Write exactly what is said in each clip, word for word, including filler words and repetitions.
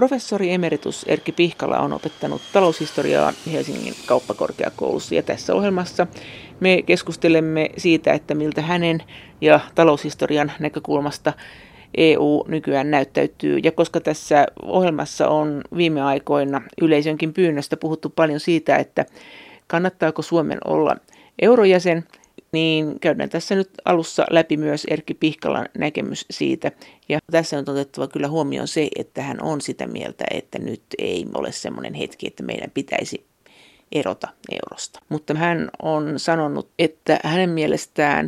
Professori emeritus Erkki Pihkala on opettanut taloushistoriaa Helsingin kauppakorkeakoulussa ja tässä ohjelmassa me keskustelemme siitä, että miltä hänen ja taloushistorian näkökulmasta E U nykyään näyttäytyy. Ja koska tässä ohjelmassa on viime aikoina yleisönkin pyynnöstä puhuttu paljon siitä, että kannattaako Suomen olla eurojäsen, niin käydään tässä nyt alussa läpi myös Erkki Pihkalan näkemys siitä. Ja tässä on otettava kyllä huomioon se, että hän on sitä mieltä, että nyt ei ole semmoinen hetki, että meidän pitäisi erota eurosta. Mutta hän on sanonut, että hänen mielestään,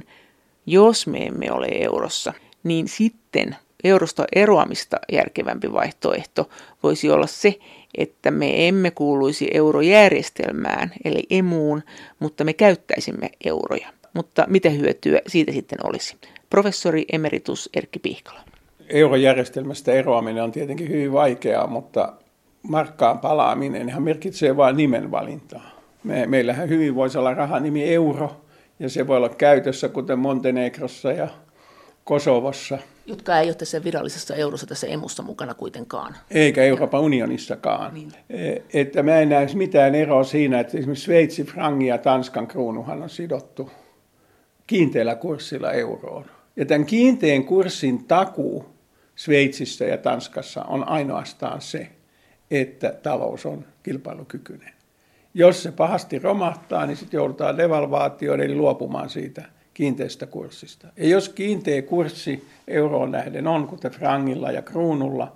jos me emme ole eurossa, niin sitten eurosta eroamista järkevämpi vaihtoehto voisi olla se, että me emme kuuluisi eurojärjestelmään, eli emuun, mutta me käyttäisimme euroja. Mutta mitä hyötyä siitä sitten olisi? Professori emeritus Erkki Pihkala. Eurojärjestelmästä eroaminen on tietenkin hyvin vaikeaa, mutta markkaan palaaminen merkitsee vain nimenvalintaa. Me, meillähän hyvin voisi olla rahanimi euro, ja se voi olla käytössä, kuten Montenegrossa ja Kosovossa. Jotka ei ole tässä virallisessa eurossa, tässä emussa mukana kuitenkaan. Eikä Euroopan unionissakaan. Niin. Että mä en näe mitään eroa siinä, että esimerkiksi Sveitsin frangi ja Tanskan kruunuhan on sidottu kiinteällä kurssilla euroon. Ja tämän kiinteän kurssin takuu Sveitsissä ja Tanskassa on ainoastaan se, että talous on kilpailukykyinen. Jos se pahasti romahtaa, niin sitten joudutaan devalvaatioon, eli luopumaan siitä kiinteästä kurssista. Ja jos kiinteä kurssi euroon nähden on, kuten frangilla ja kruunulla,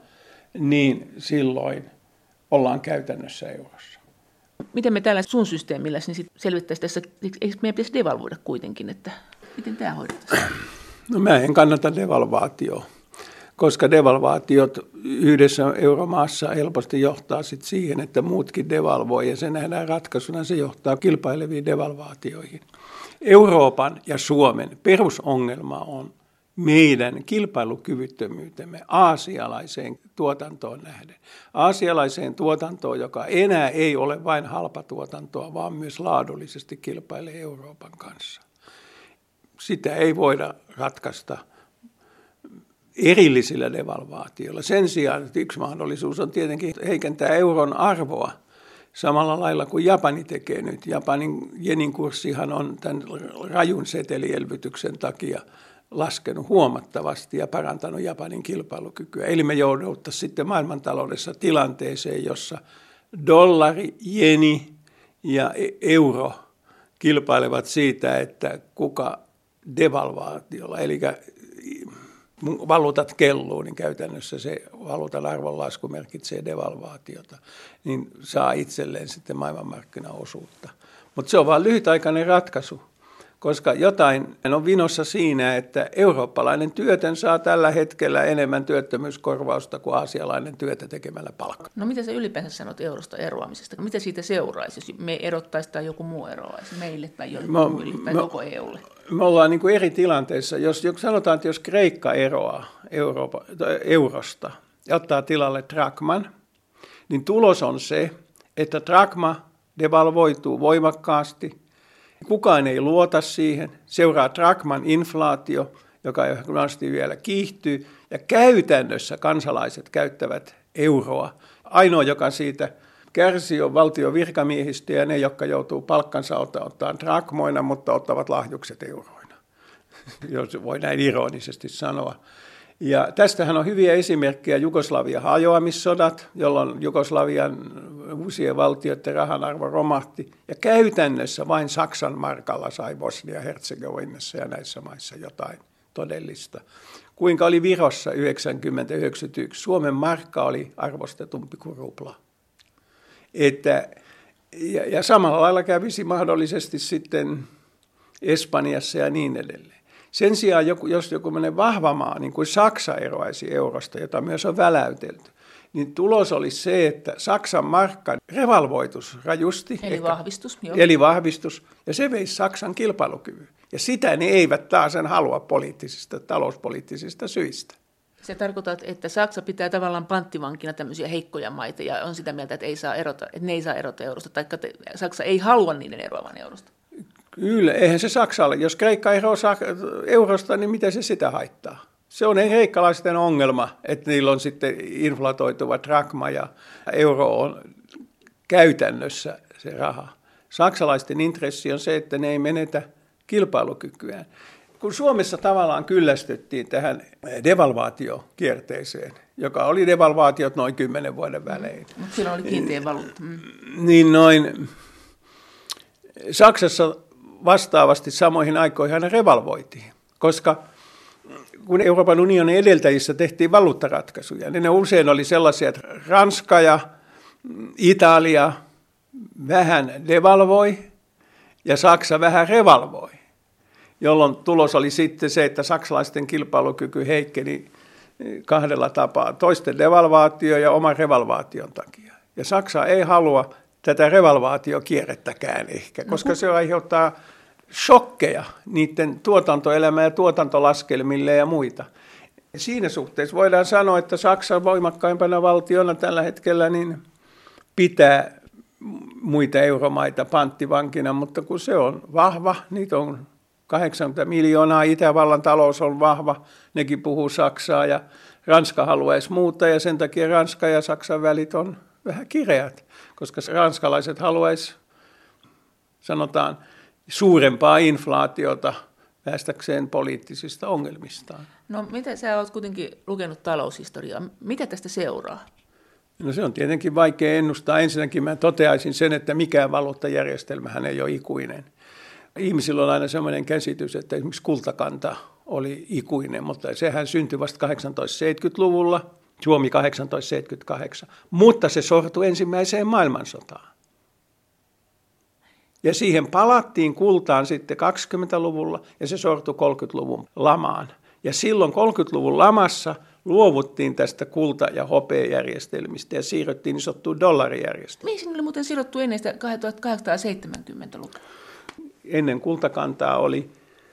niin silloin ollaan käytännössä eurossa. Miten me täällä sun systeemillä niin selvittäisiin tässä, eikö meidän pitäisi devalvoida kuitenkin, että miten tämä hoidetaan? No mä en kannata devalvaatioa, koska devalvaatiot yhdessä euromaassa helposti johtaa sit siihen, että muutkin devalvoi, ja se nähdään ratkaisuna, se johtaa kilpaileviin devalvaatioihin. Euroopan ja Suomen perusongelma on meidän kilpailukyvyttömyytemme aasialaiseen tuotantoon nähden. Aasialaiseen tuotantoon, joka enää ei ole vain halpatuotantoa, vaan myös laadullisesti kilpailee Euroopan kanssa. Sitä ei voida ratkaista erillisillä devalvaatioilla. Sen sijaan että yksi mahdollisuus on tietenkin heikentää euron arvoa samalla lailla kuin Japani tekee nyt. Japanin jenin kurssihan on tämän rajun setelielvytyksen takia laskenut huomattavasti ja parantanut Japanin kilpailukykyä. Eli me jouduttaisiin sitten maailmantaloudessa tilanteeseen, jossa dollari, jeni ja euro kilpailevat siitä, että kuka devalvaatiolla, eli valuutat kelluu, niin käytännössä se valuutan arvonlasku merkitsee devalvaatiota, niin saa itselleen sitten maailmanmarkkinaosuutta. Mutta se on vain lyhytaikainen ratkaisu, koska jotain on vinossa siinä, että eurooppalainen työtön saa tällä hetkellä enemmän työttömyyskorvausta kuin aasialainen työtä tekemällä palkkaa. No mitä sä ylipäänsä sanot eurosta eroamisesta? Mitä siitä seuraisi, jos me erottaisi tai joku muu eroaisi meille tai joku muille tai koko E U:lle? Me ollaan niin kuin eri tilanteissa. Jos, jos sanotaan, että jos Kreikka eroaa Euroopan, eurosta ja ottaa tilalle drakman, niin tulos on se, että drakma devalvoituu voimakkaasti. Kukaan ei luota siihen. Seuraa drakman inflaatio, joka asti vielä kiihtyy. Ja käytännössä kansalaiset käyttävät euroa. Ainoa, joka siitä kärsii, on valtion virkamiehistä ja ne, jotka joutuu palkkansa ottaa drakmoina, mutta ottavat lahjukset euroina, jos voi näin ironisesti sanoa. Ja tästähän on hyviä esimerkkejä Jugoslavian hajoamissodat, jolloin Jugoslavian uusien valtioiden rahan arvo romahti. Ja käytännössä vain Saksan markalla sai Bosnia-Herzegovinassa ja näissä maissa jotain todellista. Kuinka oli Virossa yhdeksänkymmentä yhdeksänkymmentäyksi? Suomen markka oli arvostetumpi kuin rupla. Että, ja, ja samalla lailla kävisi mahdollisesti sitten Espanjassa ja niin edelleen. Sen sijaan, joku, jos joku vahva maa, niin kuin Saksa eroaisi eurosta, jota myös on väläytelty, niin tulos olisi se, että Saksan markka revalvoitus rajusti. Eli ehkä, vahvistus. Joo. Eli vahvistus, ja se veisi Saksan kilpailukyvyn. Ja sitä ne eivät taas sen halua poliittisista, talouspoliittisista syistä. Se tarkoittaa, että Saksa pitää tavallaan panttivankina tämmöisiä heikkoja maita ja on sitä mieltä, että, ei saa erota, että ne ei saa erota eurosta, tai Saksa ei halua niiden eroavan eurosta. Kyllä, eihän se Saksalle. Jos Kreikka eroaa eurosta, niin miten se sitä haittaa? Se on kreikkalaisten ongelma, että niillä on sitten inflatoituva drakma ja euro on käytännössä se raha. Saksalaisten intressi on se, että ne ei menetä kilpailukykyään. Kun Suomessa tavallaan kyllästyttiin tähän devalvaatiokierteeseen, joka oli devalvaatiot noin kymmenen vuoden välein. Mutta silloin oli kiinteä valuutta. Mm. Niin noin Saksassa vastaavasti samoihin aikoihin aina revalvoitiin, koska kun Euroopan unionin edeltäjissä tehtiin valuuttaratkaisuja, niin ne usein oli sellaisia, että Ranska ja Italia vähän devalvoi ja Saksa vähän revalvoi, jolloin tulos oli sitten se, että saksalaisten kilpailukyky heikkeni kahdella tapaa, toisten devalvaatio ja oman revalvaation takia. Ja Saksa ei halua tätä revalvaatiokierrettäkään ehkä, koska se aiheuttaa shokkeja niiden tuotantoelämään ja tuotantolaskelmille ja muita. Siinä suhteessa voidaan sanoa, että Saksa voimakkaimpana valtiona tällä hetkellä niin pitää muita euromaita panttivankina, mutta kun se on vahva, niitä on kahdeksankymmentä miljoonaa, Itävallan talous on vahva, nekin puhuu Saksaa ja Ranska haluaisi muuta ja sen takia Ranska ja Saksan välit on vähän kireät, koska ranskalaiset haluaisi, sanotaan, suurempaa inflaatiota päästäkseen poliittisista ongelmistaan. No mitä sä oot kuitenkin lukenut taloushistoriaa? Mitä tästä seuraa? No se on tietenkin vaikea ennustaa. Ensinnäkin mä toteaisin sen, että mikään valuuttajärjestelmähän ei ole ikuinen. Ihmisillä on aina sellainen käsitys, että esimerkiksi kultakanta oli ikuinen, mutta sehän syntyi vasta tuhatkahdeksansataaseitsemänkymmentäluvulla, Suomi tuhatkahdeksansataaseitsemänkymmentäkahdeksan, mutta se sortui ensimmäiseen maailmansotaan. Ja siihen palattiin kultaan sitten kaksikymmentäluvulla ja se sortui kolmekymmentäluvun lamaan. Ja silloin kolmekymmentäluvun lamassa luovuttiin tästä kulta- ja hopeajärjestelmistä ja siirryttiin niin sanottuun dollarijärjestelmään. Mihin sinne oli muuten sidottu ennen sitä tuhatkahdeksansataaseitsemänkymmentälukua? Ennen kultakantaa oli,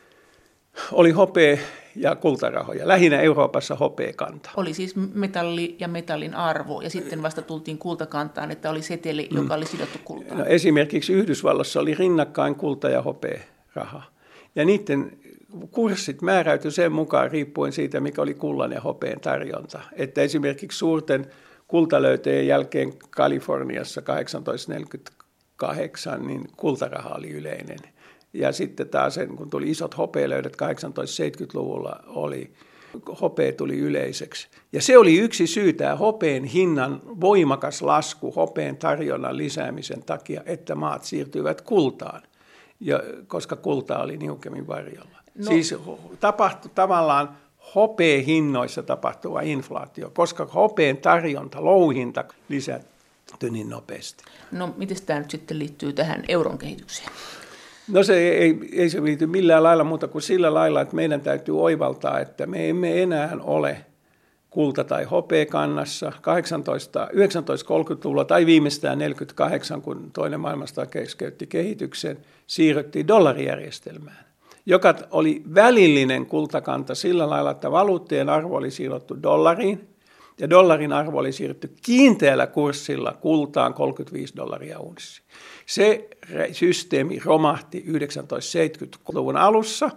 oli hopea- ja kultarahoja, lähinnä Euroopassa hopeakanta. Oli siis metalli ja metallin arvo ja sitten vasta tultiin kultakantaan, että oli seteli, joka oli sidottu kultaan. No, esimerkiksi Yhdysvalloissa oli rinnakkain kulta- ja hopearaha. Ja niiden kurssit määräytyi sen mukaan riippuen siitä, mikä oli kullan ja hopeen tarjonta. Että esimerkiksi suurten kultalöytöjen jälkeen Kaliforniassa tuhatkahdeksansataaneljäkymmentäkahdeksan, niin kultaraha oli yleinen. Ja sitten taas kun tuli isot hopealöydöt tuhatkahdeksansataaseitsemänkymmentäluvulla, oli, hopea tuli yleiseksi. Ja se oli yksi syy, tämä hopeen hinnan voimakas lasku hopeen tarjonnan lisäämisen takia, että maat siirtyivät kultaan, ja, koska kulta oli niukemmin varjolla. No. Siis tapahtui tavallaan hopeahinnoissa tapahtuva inflaatio, koska hopeen tarjonta, louhinta lisätyi niin nopeasti. No miten tämä nyt sitten liittyy tähän euron kehitykseen? No se ei, ei se liity millään lailla muuta kuin sillä lailla, että meidän täytyy oivaltaa, että me emme enää ole kulta- tai hopeakannassa. yhdeksäntoistakolmekymmentäluvulla tai viimeistään neljäkymmentäkahdeksan, kun toinen maailmansota keskeytti kehityksen, siirryttiin dollarijärjestelmään, joka oli välillinen kultakanta sillä lailla, että valuuttien arvo oli siirrottu dollariin ja dollarin arvo oli siirretty kiinteällä kurssilla kultaan kolmekymmentäviisi dollaria unssi. Se systeemi romahti tuhatyhdeksänsataaseitsemänkymmentäluvun alussa,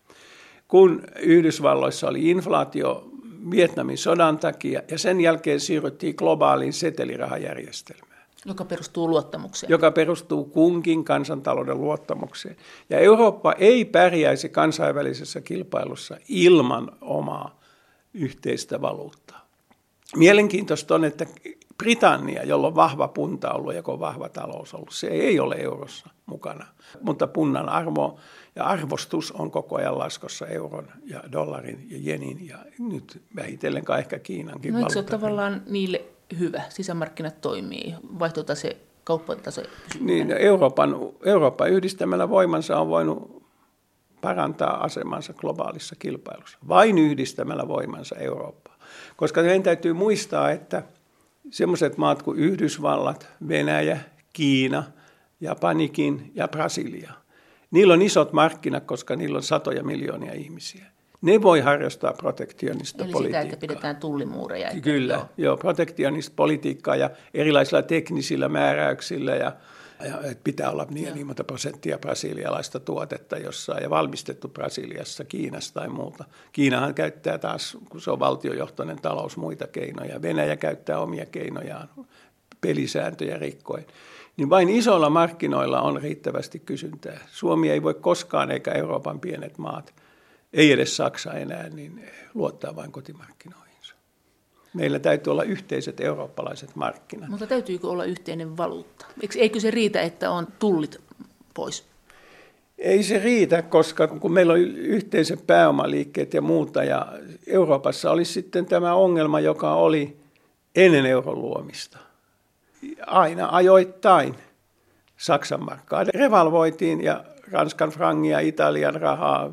kun Yhdysvalloissa oli inflaatio Vietnamin sodan takia, ja sen jälkeen siirryttiin globaaliin setelirahajärjestelmään. Joka perustuu luottamukseen. Joka perustuu kunkin kansantalouden luottamukseen. Ja Eurooppa ei pärjäisi kansainvälisessä kilpailussa ilman omaa yhteistä valuuttaa. Mielenkiintoista on, että Britannia, jolla on vahva punta ollut ja on vahva talous ollut, se ei ole eurossa mukana. Mutta punnan arvo ja arvostus on koko ajan laskossa euron ja dollarin ja jenin ja nyt vähitellen ehkä Kiinankin no, valuutta. No eikö se ole tavallaan niille hyvä? Sisämarkkinat toimii, vaihtotase, kauppatase pysyy. Niin, Euroopan, Euroopan yhdistämällä voimansa on voinut parantaa asemansa globaalissa kilpailussa. Vain yhdistämällä voimansa Eurooppaa. Koska meidän täytyy muistaa, että sellaiset maat kuin Yhdysvallat, Venäjä, Kiina, Japanikin ja Brasilia, niillä on isot markkinat, koska niillä on satoja miljoonia ihmisiä. Ne voi harrastaa protektionista Eli politiikkaa. Eli sitä, että pidetään tullimuureja. Kyllä, joo. joo, protektionista politiikkaa ja erilaisilla teknisillä määräyksillä ja Ja, että pitää olla niin, niin monta prosenttia brasilialaista tuotetta jossain ja valmistettu Brasiliassa, Kiinassa tai muuta. Kiinahan käyttää taas, kun se on valtiojohtoinen talous, muita keinoja. Venäjä käyttää omia keinojaan, pelisääntöjä rikkoen. Niin vain isoilla markkinoilla on riittävästi kysyntää. Suomi ei voi koskaan, eikä Euroopan pienet maat, ei edes Saksa enää, niin luottaa vain kotimarkkinoihinsa. Meillä täytyy olla yhteiset eurooppalaiset markkinat. Mutta täytyykö olla yhteinen valuutta? Eikö se riitä, että on tullit pois? Ei se riitä, koska kun meillä on yhteiset pääomaliikkeet ja muuta, ja Euroopassa olisi sitten tämä ongelma, joka oli ennen euron luomista. Aina ajoittain Saksan markkaa revalvoitiin ja Ranskan frangia, Italian rahaa,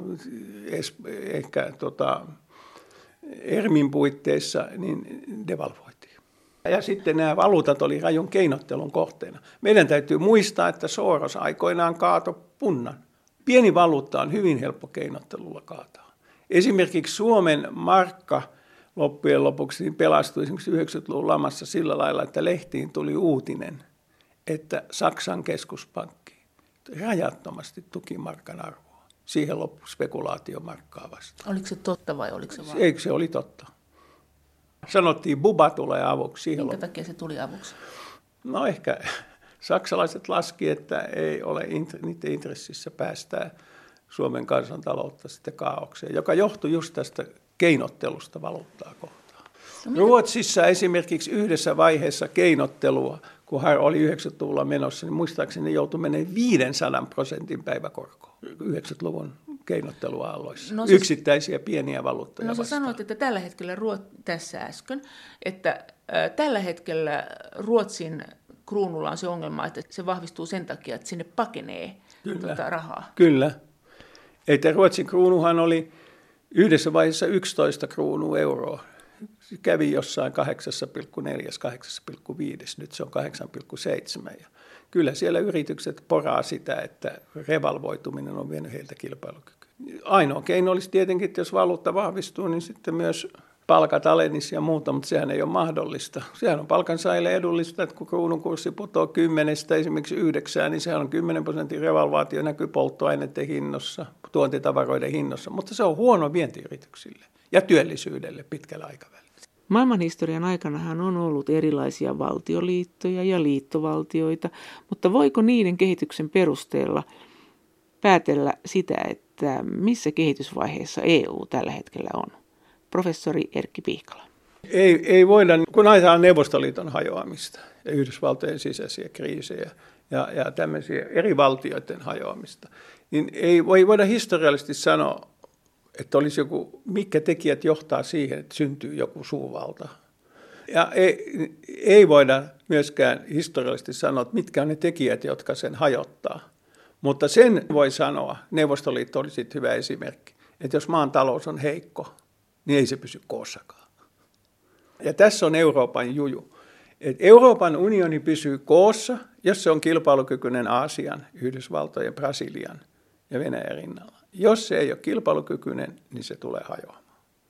ehkä tota, ERMin puitteissa, niin devalvoitiin. Ja sitten nämä valuutat oli rajun keinottelun kohteena. Meidän täytyy muistaa, että Soros aikoinaan kaatoi punnan. Pieni valuutta on hyvin helppo keinottelulla kaataa. Esimerkiksi Suomen markka loppujen lopuksi niin pelastui esimerkiksi yhdeksänkymmentäluvun lamassa sillä lailla, että lehtiin tuli uutinen, että Saksan keskuspankki rajattomasti tuki markan arvoa. Siihen loppui spekulaatio markkaa vastaan. Oliko se totta vai oliko se vaan? Eikö se oli totta? Sanottiin, buba tulee avuksi. Siihen Minkä loppu. takia se tuli avuksi? No ehkä saksalaiset laski, että ei ole niiden intressissä päästää Suomen kansantaloutta sitten kaaukseen, joka johtui just tästä keinottelusta valuuttaa kohtaan. No, Ruotsissa esimerkiksi yhdessä vaiheessa keinottelua, kun hän oli yhdeksänkymmentäluvulla menossa, niin muistaakseni ne joutui menemään viisisataa prosentin päiväkorkoon yhdeksänkymmentäluvun keinotteluaalloissa. No, yksittäisiä pieniä valuuttoja No sä vastaan. sanoit, että tällä hetkellä, tässä äsken, että äh, tällä hetkellä Ruotsin kruunulla on se ongelma, että se vahvistuu sen takia, että sinne pakenee tuota rahaa. Kyllä. Että Ruotsin kruunuhan oli yhdessä vaiheessa yksitoista kruunua euroa. Se kävi jossain kahdeksan pilkku neljä kahdeksan pilkku viisi, nyt se on kahdeksan pilkku seitsemän. Ja kyllä siellä yritykset poraa sitä, että revalvoituminen on vienyt heiltä kilpailukykyä. Ainoa keino olisi tietenkin, että jos valuutta vahvistuu, niin sitten myös palkat alenisi ja muuta, mutta sehän ei ole mahdollista. Sehän on palkansaajille edullista, että kun kruunun kurssi putoaa kymmenestä esimerkiksi yhdeksään, niin sehän on kymmenen prosentin revalvaatio, näkyy polttoaineiden hinnossa, tuontitavaroiden hinnossa, mutta se on huono vientiyrityksille ja työllisyydelle pitkällä aikavälillä. Maailmanhistorian aikanahan on ollut erilaisia valtioliittoja ja liittovaltioita, mutta voiko niiden kehityksen perusteella päätellä sitä, että missä kehitysvaiheessa E U tällä hetkellä on? Professori Erkki Pihkala. Ei, ei voida, kun ajatellaan Neuvostoliiton hajoamista ja Yhdysvaltojen sisäisiä kriisejä ja, ja tämmöisiä eri valtioiden hajoamista, niin ei voi voida historiallisesti sanoa, että olisi joku, mitkä tekijät johtaa siihen, että syntyy joku suurvalta. Ja ei, ei voida myöskään historiallisesti sanoa, että mitkä on ne tekijät, jotka sen hajottaa. Mutta sen voi sanoa, Neuvostoliitto oli sitten hyvä esimerkki, että jos maan talous on heikko, niin ei se pysy koossakaan. Ja tässä on Euroopan juju. Et Euroopan unioni pysyy koossa, jos se on kilpailukykyinen Aasian, Yhdysvaltojen, Brasilian ja Venäjän rinnalla. Jos se ei ole kilpailukykyinen, niin se tulee hajoamaan.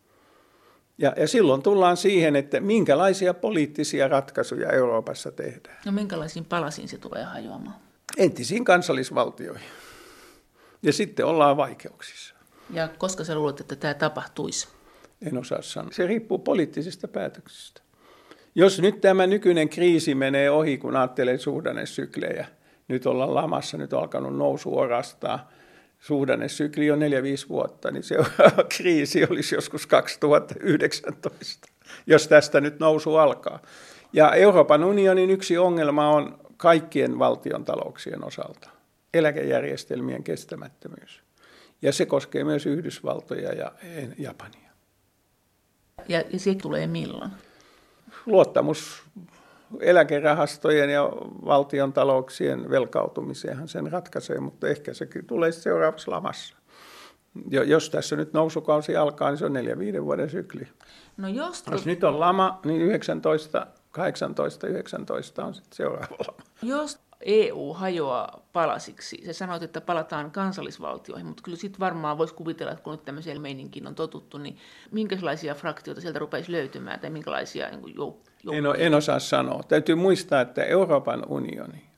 Ja, ja silloin tullaan siihen, että minkälaisia poliittisia ratkaisuja Euroopassa tehdään. No minkälaisiin palasiin se tulee hajoamaan? Entisiin kansallisvaltioihin. Ja sitten ollaan vaikeuksissa. Ja koska sä luulet, että tämä tapahtuisi? En osaa sanoa. Se riippuu poliittisista päätöksistä. Jos nyt tämä nykyinen kriisi menee ohi, kun ajattelee suhdannesyklejä, nyt ollaan lamassa, nyt on alkanut nousu orastaa, suhdannesykli on neljä viisi vuotta, niin seuraava kriisi olisi joskus kaksituhattayhdeksäntoista, jos tästä nyt nousu alkaa. Ja Euroopan unionin yksi ongelma on kaikkien valtion talouksien osalta eläkejärjestelmien kestämättömyys. Ja se koskee myös Yhdysvaltoja ja Japania. Ja, ja se tulee milloin? Luottamus eläkerahastojen ja valtion talouksien velkautumiseenhan sen ratkaisee, mutta ehkä sekin tulee seuraavassa lamassa. Jos tässä nyt nousukausi alkaa, niin se on neljä viiden vuoden sykli. No jos, jos nyt on lama, niin yhdeksäntoista, kahdeksantoista, yhdeksäntoista on sitten seuraava lama. Jos E U hajoaa palasiksi, sä sanoit, että palataan kansallisvaltioihin, mutta kyllä sitten varmaan voisi kuvitella, että kun nyt tämmöiseen meininkiin on totuttu, niin minkälaisia fraktioita sieltä rupeisi löytymään tai minkälaisia niin joukkoja? En, en osaa sanoa. Täytyy muistaa, että Euroopan unioni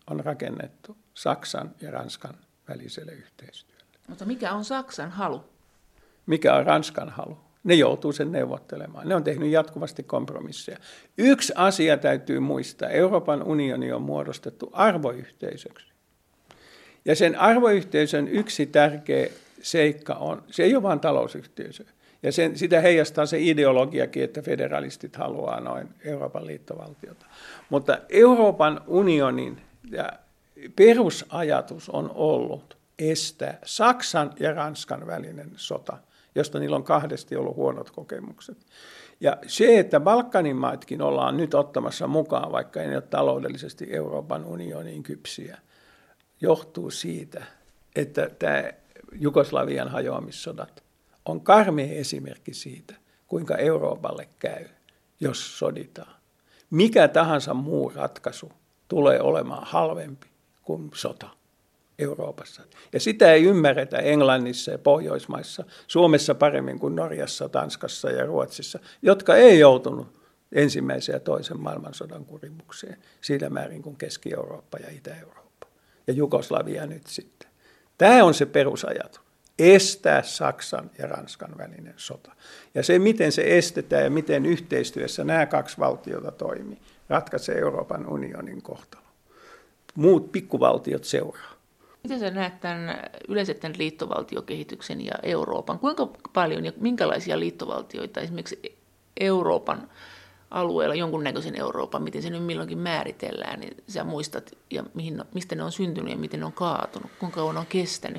on rakennettu Saksan ja Ranskan väliselle yhteistyölle. Mutta mikä on Saksan halu? Mikä on Ranskan halu? Ne joutuu sen neuvottelemaan. Ne on tehnyt jatkuvasti kompromisseja. Yksi asia täytyy muistaa. Euroopan unioni on muodostettu arvoyhteisöksi. Ja sen arvoyhteisön yksi tärkeä seikka on, se ei ole vain talousyhteisö. Ja sen, sitä heijastaa se ideologiakin, että federalistit haluaa noin Euroopan liittovaltiota. Mutta Euroopan unionin ja perusajatus on ollut estää Saksan ja Ranskan välinen sota, josta niillä on kahdesti ollut huonot kokemukset. Ja se, että Balkanin maatkin ollaan nyt ottamassa mukaan, vaikka ei ne ole taloudellisesti Euroopan unioniin kypsiä, johtuu siitä, että tämä Jugoslavian hajoamissodat on karmea esimerkki siitä, kuinka Euroopalle käy, jos soditaan. Mikä tahansa muu ratkaisu tulee olemaan halvempi kuin sota Euroopassa. Ja sitä ei ymmärretä Englannissa ja Pohjoismaissa, Suomessa paremmin kuin Norjassa, Tanskassa ja Ruotsissa, jotka ei joutunut ensimmäisen ja toisen maailmansodan kurimukseen siinä määrin kuin Keski-Eurooppa ja Itä-Eurooppa. Ja Jugoslavia nyt sitten. Tämä on se perusajatus. Estää Saksan ja Ranskan välinen sota. Ja se, miten se estetään ja miten yhteistyössä nämä kaksi valtiota toimii, ratkaisee Euroopan unionin kohtalo. Muut pikkuvaltiot seuraa. Miten sä näet tämän yleensä tämän liittovaltiokehityksen ja Euroopan? Kuinka paljon ja minkälaisia liittovaltioita esimerkiksi Euroopan alueella, jonkunnäköisen Euroopan, miten se nyt milloinkin määritellään, niin sä muistat, ja mihin, mistä ne on syntynyt ja miten ne on kaatunut, kuinka kauan on kestänyt?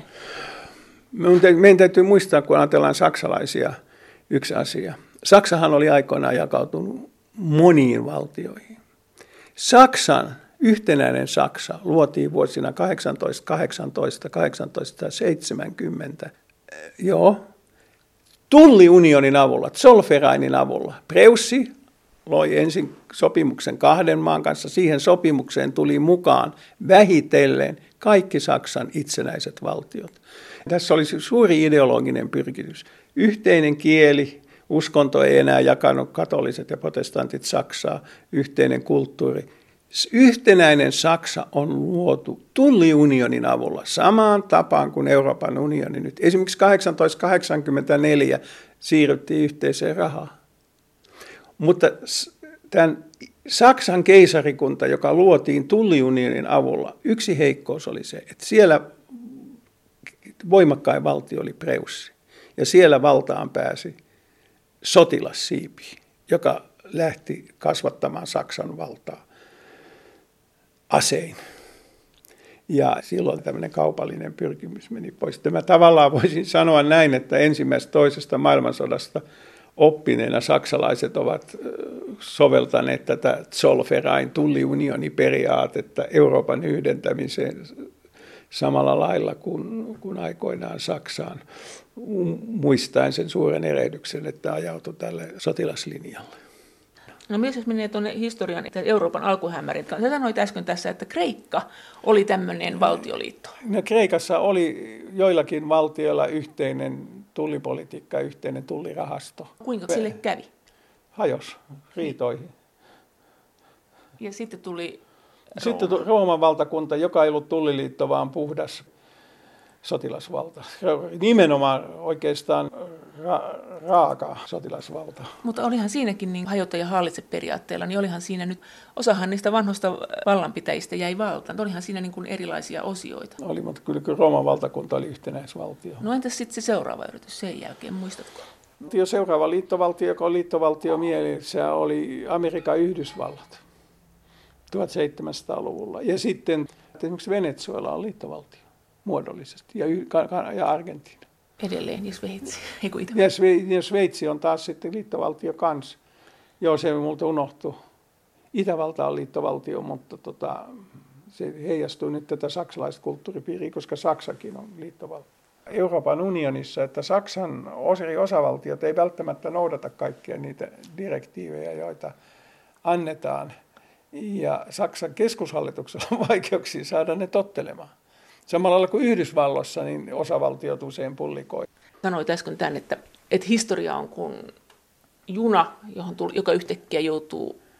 Meidän täytyy muistaa, kun ajatellaan saksalaisia, yksi asia. Saksahan oli aikoinaan jakautunut moniin valtioihin. Saksan, yhtenäinen Saksa, luotiin vuosina tuhatkahdeksansataakahdeksantoista tuhatkahdeksansataaseitsemänkymmentä, joo, tulliunionin avulla, Zollvereinin avulla. Preussi loi ensin sopimuksen kahden maan kanssa. Siihen sopimukseen tuli mukaan vähitellen kaikki Saksan itsenäiset valtiot. Tässä oli suuri ideologinen pyrkimys. Yhteinen kieli, uskonto ei enää jakanut katoliset ja protestantit Saksaa, yhteinen kulttuuri. Yhtenäinen Saksa on luotu tulliunionin avulla samaan tapaan kuin Euroopan unioni nyt. Esimerkiksi tuhatkahdeksansataakahdeksankymmentäneljä siirryttiin yhteiseen rahaan. Mutta tämän Saksan keisarikunta, joka luotiin tulliunionin avulla, yksi heikkous oli se, että siellä voimakkain valtio oli Preussi. Ja siellä valtaan pääsi sotilassiipi, joka lähti kasvattamaan Saksan valtaa asein. Ja silloin tämmöinen kaupallinen pyrkimys meni pois. Mä tavallaan voisin sanoa näin, että ensimmäisestä toisesta maailmansodasta oppineena saksalaiset ovat soveltaneet tätä Zollverein tulliunioniperiaatetta Euroopan yhdentämiseen samalla lailla kuin, kuin aikoinaan Saksaan, muistaen sen suuren erehdyksen, että ajautui tälle sotilaslinjalle. No myös jos menee tuonne historian, että Euroopan alkuhämärin, sä sanoit äsken tässä, että Kreikka oli tämmöinen valtioliitto. No, Kreikassa oli joillakin valtioilla yhteinen tullipolitiikka, yhteinen tullirahasto. Kuinka sille kävi? Hajos riitoihin. Ja sitten tuli Rooma. Sitten tuli Rooman valtakunta, joka ei ollut tulliliitto, vaan puhdas sotilasvalta. Nimenomaan oikeastaan ra- raaka sotilasvalta. Mutta olihan siinäkin niin hajota ja hallitse periaatteella, niin olihan siinä nyt, osahan niistä vanhoista vallanpitäjistä jäi valtaan. Olihan siinä niin kuin erilaisia osioita. Oli, mutta kyllä, kyllä Rooman valtakunta oli yhtenäisvaltio. No entäs sitten se seuraava yritys sen jälkeen, muistatko? Seuraava liittovaltio, joka on liittovaltio mielessä, oli Amerikan Yhdysvallat tuhatseitsemänsataaluvulla. Ja sitten esimerkiksi Venezuela on liittovaltio muodollisesti ja, ja Argentiina. Edelleen, ja Sveitsi. Ja, Sve- ja Sveitsi on taas sitten liittovaltio kanssa. Joo, se multa unohtui. Itävalta on liittovaltio, mutta tota, se heijastuu nyt tätä saksalaista kulttuuripiiriä, koska Saksakin on liittovaltio. Euroopan unionissa, että Saksan eri osavaltiot ei välttämättä noudata kaikkia niitä direktiivejä, joita annetaan. Ja Saksan keskushallituksella on vaikeuksia saada ne tottelemaan. Samalla lailla kuin Yhdysvalloissa, niin osavaltiot usein pullikoi. Sanoit äsken tämän, että, että historia on kuin juna, johon tuli, joka yhtäkkiä joutuu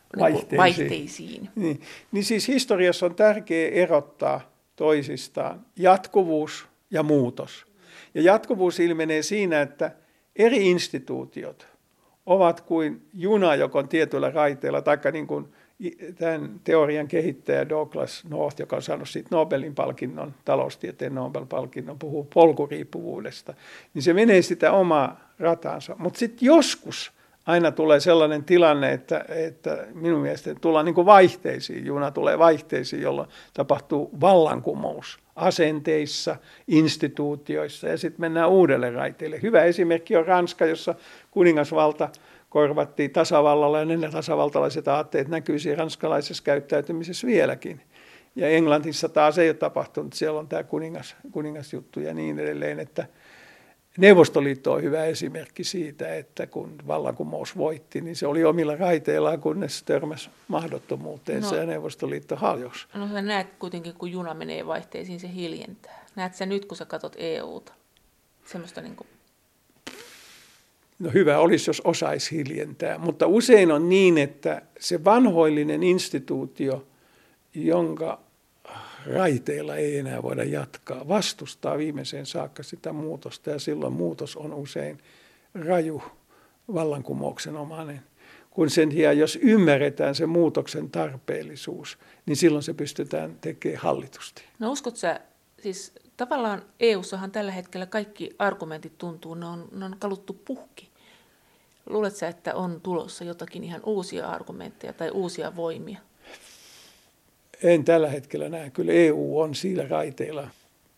vaihteisiin. vaihteisiin. Niin. niin siis historiassa on tärkeää erottaa toisistaan jatkuvuus ja muutos. Ja jatkuvuus ilmenee siinä, että eri instituutiot ovat kuin juna, joka on tietyllä raiteella, taikka niin kuin tämän teorian kehittäjä Douglas North, joka on saanut siitä Nobelin palkinnon, taloustieteen Nobel-palkinnon, puhuu polkuriippuvuudesta, niin se menee sitä omaa rataansa. Mutta sitten joskus aina tulee sellainen tilanne, että, että minun mielestäni tullaan niin kuin vaihteisiin, juna tulee vaihteisiin, jolloin tapahtuu vallankumous asenteissa, instituutioissa ja sitten mennään uudelle raiteelle. Hyvä esimerkki on Ranska, jossa kuningasvalta korvattiin tasavallalla ja ne tasavaltalaiset aatteet näkyy siinä ranskalaisessa käyttäytymisessä vieläkin. Ja Englannissa taas ei ole tapahtunut, siellä on tämä kuningas, kuningasjuttu ja niin edelleen, että Neuvostoliitto on hyvä esimerkki siitä, että kun vallankumous voitti, niin se oli omilla raiteillaan, kunnes törmäsi mahdottomuuteensa no, ja Neuvostoliitto hajosi. No sä näet kuitenkin, kun juna menee vaihteisiin, se hiljentää. Näet sä nyt, kun sä katsot E U:ta? Semmoista niin kuin... No hyvä olisi, jos osaisi hiljentää, mutta usein on niin, että se vanhoillinen instituutio, jonka raiteilla ei enää voida jatkaa, vastustaa viimeiseen saakka sitä muutosta ja silloin muutos on usein raju vallankumouksenomainen. Kun sen sijaan, jos ymmärretään se muutoksen tarpeellisuus, niin silloin se pystytään tekemään hallitusti. No uskot sä, siis tavallaan E U:ssahan tällä hetkellä kaikki argumentit tuntuu, ne on, ne on kaluttu puhki. Luuletko sä, että on tulossa jotakin ihan uusia argumentteja tai uusia voimia? En tällä hetkellä näe. Kyllä E U on sillä raiteilla.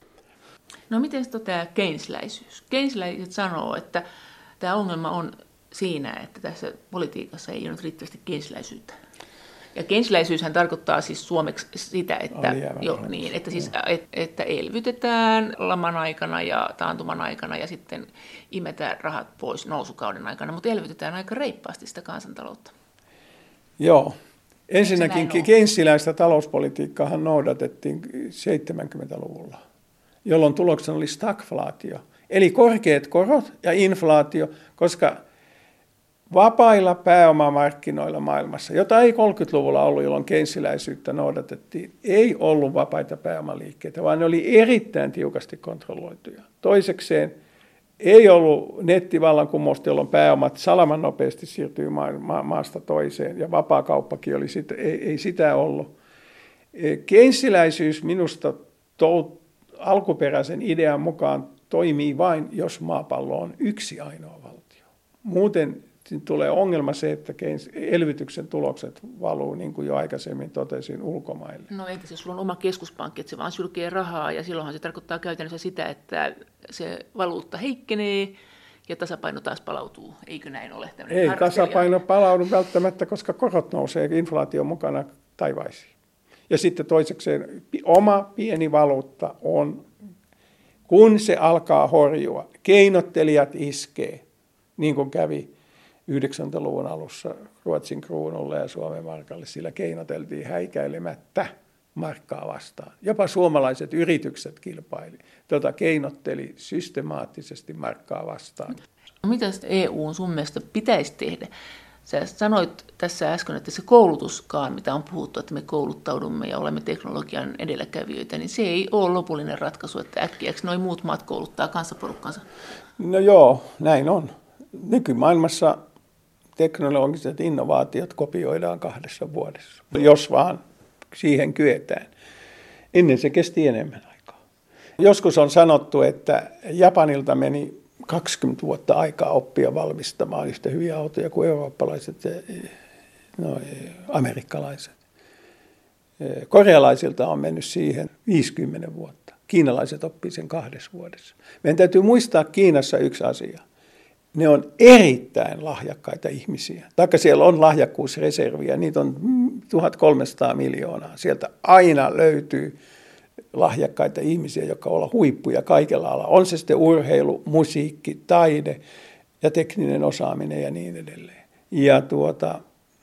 No miten sitten tämä keynesläisyys? Keynesläiset sanoo, että tämä ongelma on siinä, että tässä politiikassa ei ole nyt riittävästi keynesläisyyttä. Ja keynesläisyyshän tarkoittaa siis suomeksi sitä, että, jo, niin, että, siis, et, että elvytetään laman aikana ja taantuman aikana ja sitten imetään rahat pois nousukauden aikana, mutta elvytetään aika reippaasti sitä kansantaloutta. Joo. Ensinnäkin keynesiläistä talouspolitiikkaahan noudatettiin seitsemänkymmentäluvulla, jolloin tuloksena oli stagflaatio, eli korkeat korot ja inflaatio, koska vapailla pääomamarkkinoilla maailmassa, jota ei kolmekymmentäluvulla ollut, jolloin keynesiläisyyttä noudatettiin, ei ollut vapaita pääomaliikkeitä, vaan ne oli erittäin tiukasti kontrolloituja. Toisekseen ei ollut nettivallankumousta, jolloin pääomat salaman nopeasti siirtyy ma- maasta toiseen, ja vapaakauppakin oli sitä, ei, ei sitä ollut. Keynesiläisyys minusta tou, alkuperäisen idean mukaan toimii vain, jos maapallo on yksi ainoa valtio. Muuten tulee ongelma se, että elvytyksen tulokset valuu, niin kuin jo aikaisemmin totesin, ulkomaille. No entäs jos sulla on oma keskuspankki, että se vaan sylkee rahaa, ja silloinhan se tarkoittaa käytännössä sitä, että se valuutta heikkenee ja tasapaino taas palautuu. Eikö näin ole? Ei tasapaino palaudu välttämättä, koska korot nousee inflaation mukana taivaisiin. Ja sitten toisekseen oma pieni valuutta on, kun se alkaa horjua, keinottelijat iskee, niin kuin kävi yhdeksänkymmentäluvun alussa Ruotsin kruunulle ja Suomen markalle, sillä keinoteltiin häikäilemättä markkaa vastaan. Jopa suomalaiset yritykset kilpaili, tuota keinotteli systemaattisesti markkaa vastaan. No, mitä E U sun mielestä pitäisi tehdä? Sä sanoit tässä äsken, että se koulutuskaan, mitä on puhuttu, että me kouluttaudumme ja olemme teknologian edelläkävijöitä, niin se ei ole lopullinen ratkaisu, että äkkiäksi noi muut maat kouluttaa kanssaporukkansa. No joo, näin on. Nykymaailmassa teknologiset innovaatiot kopioidaan kahdessa vuodessa, jos vaan siihen kyetään. Ennen se kesti enemmän aikaa. Joskus on sanottu, että Japanilta meni kaksikymmentä vuotta aikaa oppia valmistamaan yhtä hyviä autoja kuin eurooppalaiset ja no, amerikkalaiset. Korealaisilta on mennyt siihen viisikymmentä vuotta. Kiinalaiset oppii sen kahdessa vuodessa. Meidän täytyy muistaa Kiinassa yksi asia. Ne on erittäin lahjakkaita ihmisiä. Taikka siellä on lahjakkuusreserviä, niitä on tuhatkolmesataa miljoonaa. Sieltä aina löytyy lahjakkaita ihmisiä, jotka ovat huippuja kaikella alalla. On se sitten urheilu, musiikki, taide ja tekninen osaaminen ja niin edelleen. Ja tuota,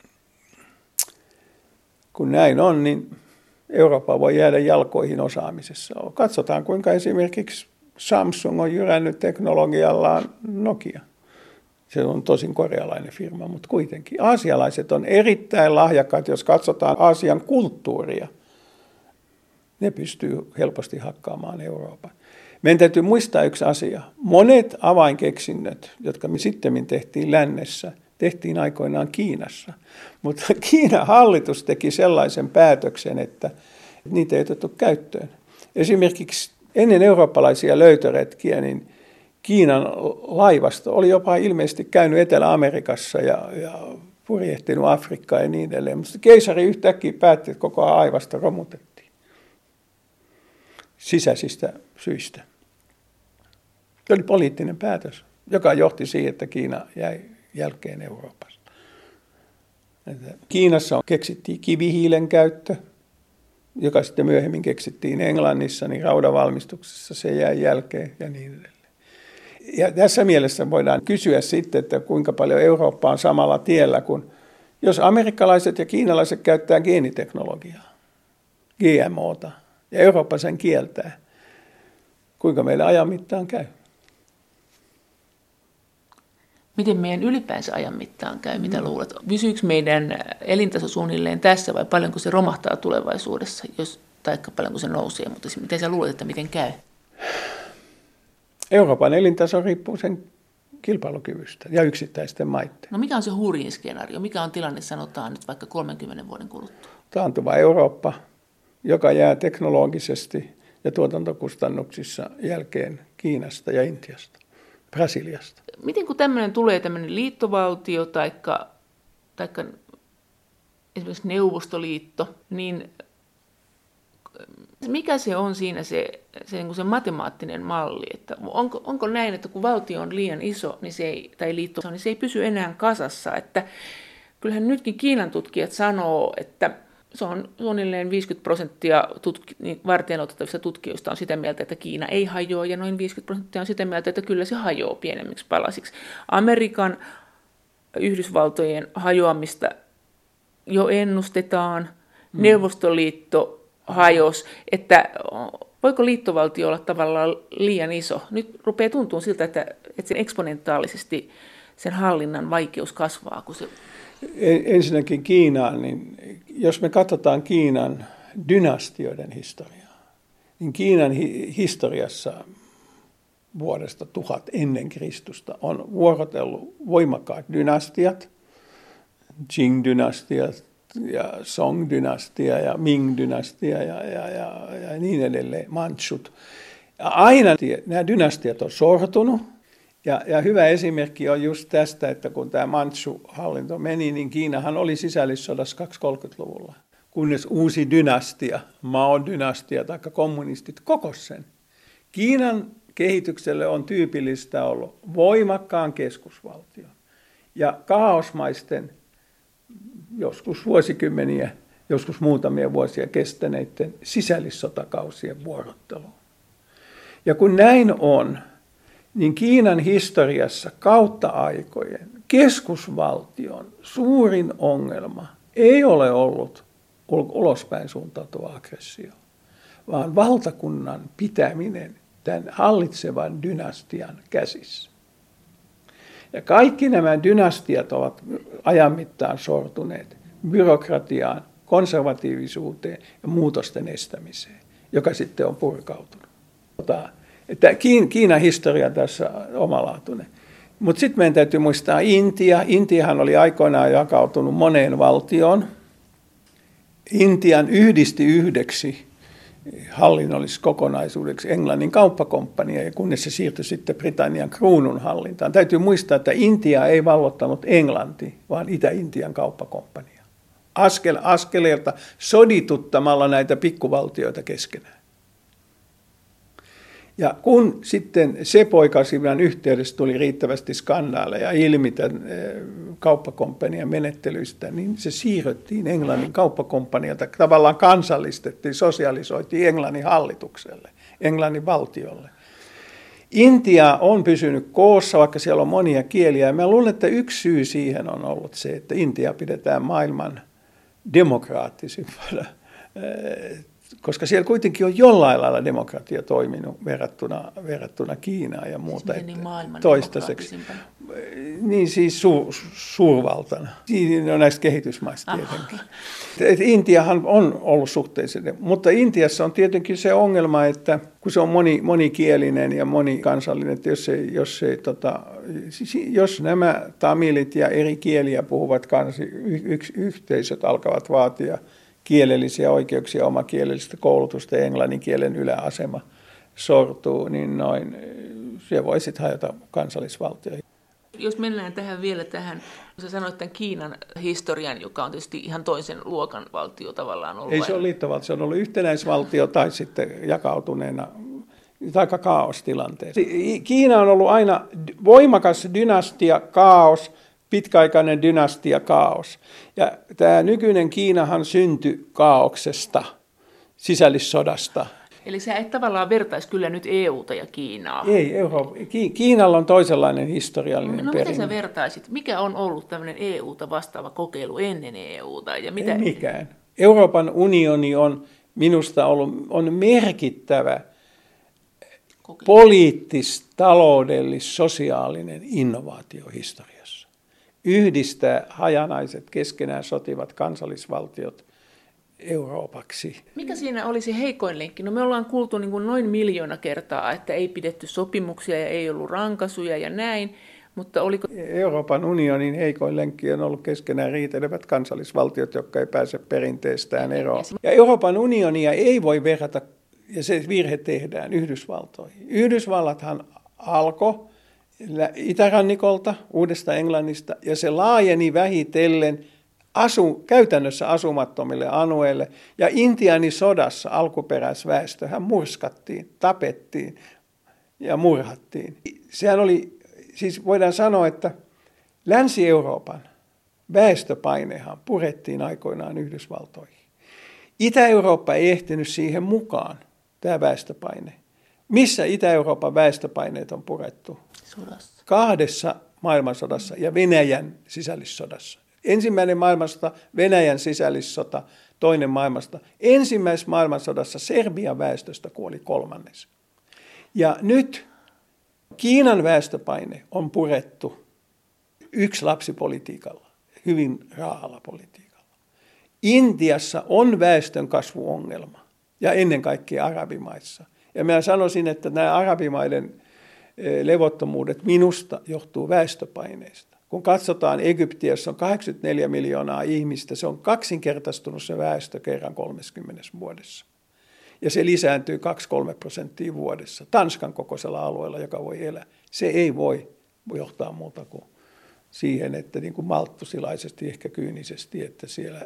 kun näin on, niin Eurooppa voi jäädä jalkoihin osaamisessa. Katsotaan, kuinka esimerkiksi Samsung on jyrännyt teknologiallaan Nokia. Se on tosin korealainen firma, mutta kuitenkin. Aasialaiset on erittäin lahjakkaat, jos katsotaan Aasian kulttuuria. Ne pystyy helposti hakkaamaan Euroopan. Meidän täytyy muistaa yksi asia. Monet avainkeksinnöt, jotka me sittemmin tehtiin lännessä, tehtiin aikoinaan Kiinassa. Mutta Kiinan hallitus teki sellaisen päätöksen, että niitä ei otettu käyttöön. Esimerkiksi ennen eurooppalaisia löytöretkiä, niin Kiinan laivasto oli jopa ilmeisesti käynyt Etelä-Amerikassa ja, ja purjehtinut Afrikkaan ja niin edelleen. Mutta keisari yhtäkkiä päätti, että koko laivasto romutettiin sisäisistä syistä. Se oli poliittinen päätös, joka johti siihen, että Kiina jäi jälkeen Euroopasta. Kiinassa keksittiin kivihiilen käyttö, joka sitten myöhemmin keksittiin Englannissa, niin raudanvalmistuksessa se jäi jälkeen ja niin edelleen. Ja tässä mielessä voidaan kysyä sitten, että kuinka paljon Eurooppa on samalla tiellä, kun jos amerikkalaiset ja kiinalaiset käyttää geeniteknologiaa, G M O:ta, ja Eurooppa sen kieltää, kuinka meidän ajan mittaan käy? Miten meidän ylipäänsä ajan mittaan käy, mitä mm. luulet? Pysyykö meidän elintaso suunnilleen tässä vai paljonko se romahtaa tulevaisuudessa, jos, tai paljonko se nousee, mutta miten sä luulet, että miten käy? Euroopan elintaso riippuu sen kilpailukyvystä ja yksittäisten maiden. No mikä on se hurjin skenaario? Mikä on tilanne, sanotaan nyt vaikka kolmenkymmenen vuoden kuluttua? Taantuva Eurooppa, joka jää teknologisesti ja tuotantokustannuksissa jälkeen Kiinasta ja Intiasta, Brasiliasta. Miten kun tämmöinen tulee tämmöinen liittovaltio tai esimerkiksi Neuvostoliitto, niin mikä se on siinä se, se, niin kuin se matemaattinen malli? Että onko, onko näin, että kun valtio on liian iso niin se ei, tai liitto, niin se ei pysy enää kasassa? Että kyllähän nytkin Kiinan tutkijat sanoo, että se on suunnilleen viisikymmentä prosenttia tutki, niin varten otettavista tutkijoista on sitä mieltä, että Kiina ei hajoa, ja noin viisikymmentä prosenttia on sitä mieltä, että kyllä se hajoaa pienemmiksi palasiksi. Amerikan, Yhdysvaltojen hajoamista jo ennustetaan, hmm. Neuvostoliitto hajos, että voiko liittovaltio olla tavallaan liian iso? Nyt rupeaa tuntua siltä, että, että sen eksponentaalisesti sen hallinnan vaikeus kasvaa, kun se... Ensinnäkin Kiinaan, niin jos me katsotaan Kiinan dynastioiden historiaa, niin Kiinan hi- historiassa vuodesta tuhat ennen Kristusta on vuorotellut voimakkaat dynastiat, Qing-dynastiat ja Song-dynastia ja Ming-dynastia ja, ja, ja, ja niin edelleen, Manchut. Ja aina nämä dynastiat on sortunut. Ja, ja hyvä esimerkki on just tästä, että kun tämä Manchu-hallinto meni, niin Kiinahan oli sisällissodassa kaksituhattakolmekymmentäluvulla. Kunnes uusi dynastia, Mao-dynastia tai kommunistit kokos sen. Kiinan kehitykselle on tyypillistä ollut voimakkaan keskusvaltion ja kaosmaisten, joskus vuosikymmeniä, joskus muutamia vuosia kestäneiden sisällissotakausien vuorottelu. Ja kun näin on, niin Kiinan historiassa kautta aikojen keskusvaltion suurin ongelma ei ole ollut ulospäin suuntautuva aggressio, vaan valtakunnan pitäminen tämän hallitsevan dynastian käsissä. Ja kaikki nämä dynastiat ovat ajan mittaan sortuneet byrokratiaan, konservatiivisuuteen ja muutosten estämiseen, joka sitten on purkautunut. Että Kiinan historia tässä omalaatuinen. Mutta sitten meidän täytyy muistaa Intia. Intiahan oli aikoinaan jakautunut moneen valtioon. Intian yhdisti yhdeksi hallinnollisessa kokonaisuudeksi Englannin kauppakomppania, ja kunnes se siirtyi sitten Britannian kruunun hallintaan. Täytyy muistaa, että Intia ei vallottanut Englanti, vaan Itä-Intian kauppakomppania. Askel askeleelta sodituttamalla näitä pikkuvaltioita keskenään. Ja kun sitten se poikasivan yhteydessä tuli riittävästi skandaaleja ilmi tämän kauppakomppanian menettelyistä, niin se siirrettiin Englannin kauppakomppanialta, tavallaan kansallistettiin, sosialisoitiin Englannin hallitukselle, Englannin valtiolle. Intia on pysynyt koossa, vaikka siellä on monia kieliä. Mä luulen, että yksi syy siihen on ollut se, että Intia pidetään maailman demokraattisimpana, koska siellä kuitenkin on jollain lailla demokratia toiminut verrattuna, verrattuna Kiinaan ja muuta. Siis niin maailman toistaiseksi. Niin siis su, suurvaltana. Siinä on näistä kehitysmaista tietenkin. Et Intiahan on ollut suhteellisen, mutta Intiassa on tietenkin se ongelma, että kun se on moni, monikielinen ja monikansallinen, että jos, ei, jos, ei, tota, jos nämä tamilit ja eri kieliä puhuvat kansi, y, yhteisöt alkavat vaatia kielellisiä oikeuksia, omakielellistä koulutusta ja englannin kielen yläasema sortuu, niin noin, se voi sitten hajota kansallisvaltioihin. Jos mennään tähän vielä tähän, sä sanoit tämän Kiinan historian, joka on tietysti ihan toisen luokan valtio tavallaan ollut. Ei se ole liittovaltio, se on ollut yhtenäisvaltio tai sitten jakautuneena aika kaostilanteessa. Kiina on ollut aina voimakas dynastia, kaos, pitkäaikainen dynastia, kaos. Ja tämä nykyinen Kiinahan syntyi kaauksesta, sisällissodasta. Eli sä et tavallaan vertaisi kyllä nyt E U:ta ja Kiinaa. Ei, Euro- Ki- Kiinalla on toisenlainen historiallinen no, perinne. No miten sä vertaisit? Mikä on ollut tämmöinen E U:ta vastaava kokeilu ennen E U:ta? Ja mitä... Ei mikään. Euroopan unioni on minusta ollut on merkittävä kokeilu. Poliittis, taloudellis, sosiaalinen innovaatio historiassa. Yhdistää hajanaiset keskenään sotivat kansallisvaltiot Euroopaksi. Mikä siinä oli se heikoin lenkki? No me ollaan kuultu niin kuin noin miljoona kertaa, että ei pidetty sopimuksia ja ei ollut rankasuja ja näin, mutta oliko... Euroopan unionin heikoin lenkki on ollut keskenään riitelevät kansallisvaltiot, jotka ei pääse perinteestään eroon. Ja Euroopan unionia ei voi verrata, ja se virhe tehdään, Yhdysvaltoihin. Yhdysvallathan alkoi itärannikolta, Uudesta Englannista, ja se laajeni vähitellen Asu, käytännössä asumattomille alueille, ja Intianin sodassa alkuperäisväestöhän murskattiin, tapettiin ja murhattiin. Sehän oli, siis voidaan sanoa, että Länsi-Euroopan väestöpainehan purettiin aikoinaan Yhdysvaltoihin. Itä-Eurooppa ei ehtinyt siihen mukaan, tämä väestöpaine. Missä Itä-Euroopan väestöpaineet on purettu? Sodassa. Kahdessa maailmansodassa ja Venäjän sisällissodassa. Ensimmäinen maailmansota, Venäjän sisällissota, toinen maailmansota. Ensimmäisessä maailmansodassa Serbian väestöstä kuoli kolmannes. Ja nyt Kiinan väestöpaine on purettu yksi lapsipolitiikalla, hyvin raa'alla politiikalla. Intiassa on väestön kasvuongelma ja ennen kaikkea arabimaissa. Ja mä sanoisin, että nämä arabimaiden levottomuudet minusta johtuu väestöpaineista. Kun katsotaan Egyptiä, jossa on kahdeksankymmentäneljä miljoonaa ihmistä, se on kaksinkertaistunut se väestö kerran kolmekymmentä vuodessa. Ja se lisääntyy kaksi kolme prosenttia vuodessa Tanskan kokoisella alueella, joka voi elää. Se ei voi johtaa muuta kuin siihen, että niin kuin malttusilaisesti, ehkä kyynisesti, että siellä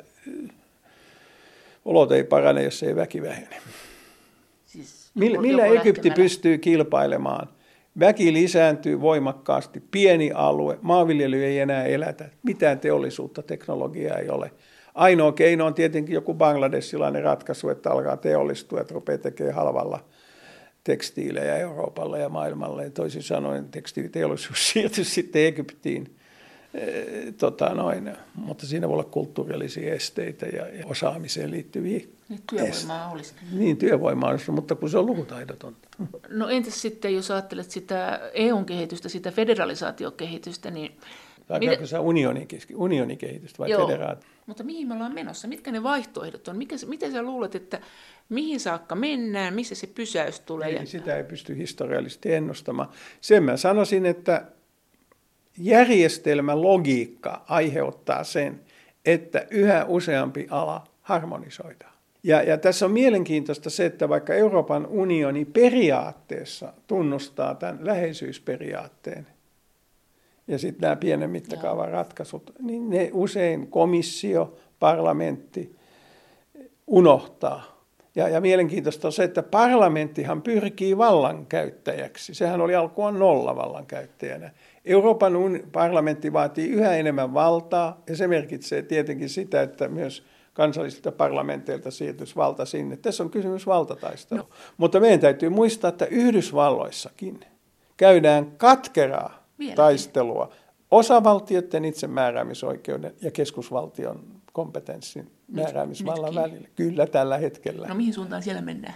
olot ei parane, jos ei väki vähene. Siis millä millä Egypti pystyy kilpailemaan? Väki lisääntyy voimakkaasti, pieni alue, maanviljely ei enää elätä, mitään teollisuutta, teknologiaa ei ole. Ainoa keino on tietenkin joku bangladesilainen ratkaisu, että alkaa teollistua, että rupeaa tekemään halvalla tekstiilejä Euroopalle ja maailmalle. Ja toisin sanoen tekstiiliteollisuus siirtyy sitten Egyptiin, e, tota noin, mutta siinä voi olla kulttuurillisia esteitä ja, ja osaamiseen liittyviä. Niin työvoimaa olisi. Niin, työvoimaa olisi, mutta kun se on lukutaidotonta. No entäs sitten, jos ajattelet sitä E U:n kehitystä, sitä federalisaatiokehitystä, niin... Tai käykö se unionikehitystä vai federaatio? Mutta mihin me ollaan menossa? Mitkä ne vaihtoehdot on? Mikä, miten sä luulet, että mihin saakka mennään, missä se pysäys tulee? Ei, sitä ei pysty historiallisesti ennustamaan. Sen mä sanoisin, että järjestelmän logiikka aiheuttaa sen, että yhä useampi ala harmonisoidaan. Ja, ja tässä on mielenkiintoista se, että vaikka Euroopan unioni periaatteessa tunnustaa tämän läheisyysperiaatteen, ja sitten nämä pienen mittakaavan ratkaisut, niin ne usein komissio, parlamentti unohtaa. Ja, ja mielenkiintoista on se, että parlamenttihan pyrkii vallankäyttäjäksi. Sehän oli alkuun nolla vallankäyttäjänä. Euroopan parlamentti vaatii yhä enemmän valtaa, ja se merkitsee tietenkin sitä, että myös kansallisilta parlamenteilta siirtyisi valta sinne. Tässä on kysymys valtataistelu. No. Mutta meidän täytyy muistaa, että Yhdysvalloissakin käydään katkeraa Vieläkin. taistelua osavaltioiden itsemääräämisoikeuden ja keskusvaltion kompetenssin määräämisvallan Nytkin. välillä. Kyllä tällä hetkellä. No mihin suuntaan siellä mennään?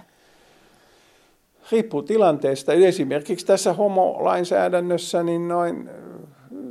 Riippuu tilanteesta. Esimerkiksi tässä homolainsäädännössä niin noin